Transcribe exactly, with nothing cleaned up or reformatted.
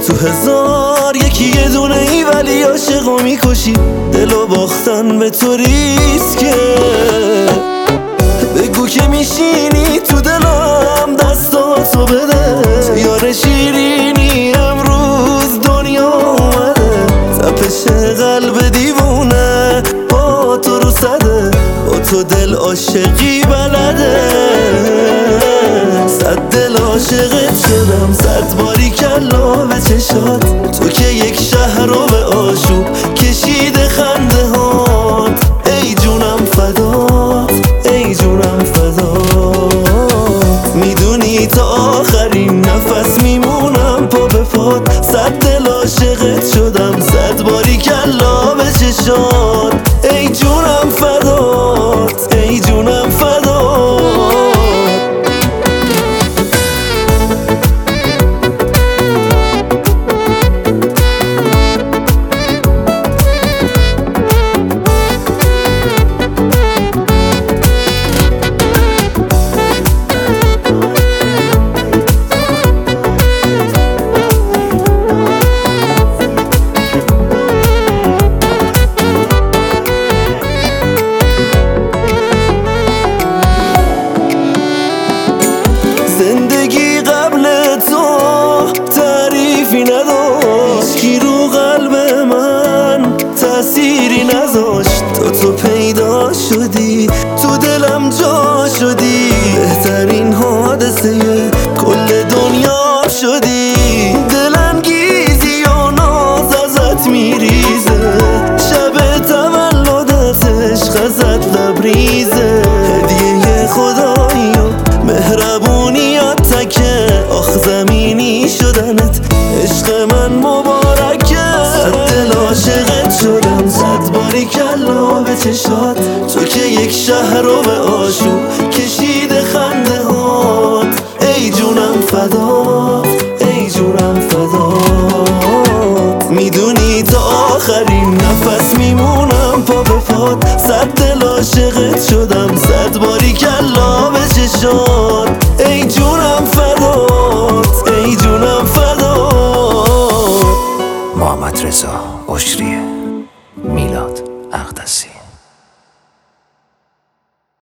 تو هزار یکی یه دونه ای ولی عاشقو میکشی. دلو باختن به تو ریسکه، بگو که میشینی تو دلم دستاتو بده. یار شیرینی امروز دنیا اومده، تپش قلب دیوونه با تو رو صده. با تو دل عاشقی بلده، صد دل عاشقت شدم، صد باری کلا به چشات. تو که یک شهر رو به آشوب کشیده خنده هات. ای جونم فدات، ای جونم فدات. میدونی تا آخرین نفس میمونم پا به پات. صد دل عاشقت شدم، صد باری کلا به چشات. ای جونم فدات، ای جونم فدات. زندگی قبل تو تعریفی نداشت، هیچکی رو قلب من تأثیری نذاشت. تا تو پیدا شدی تو دلم جا شدی، بهترین حادثه کل دنیا شدی. دلانگیزی و ناز ازت میریزه، شب تولدت عشق ازت لبریزه. هدیه خدایی و مهربونیات تکه، آخ زمینی شدنت عشق من مبارکه. صد دل عاشقت شدم، صد باری کلا به چشات. تو که یک شهر رو به آشوب کشیده خنده هات. ای جونم فدات، ای جونم فدات. میدونی تا آخرین نفس میمونم پا به پات. صد دل عاشقت شدم، صد باری کلا به چشات. ای جونم فدات، ای جونم فدات. محمد رضا عشریه.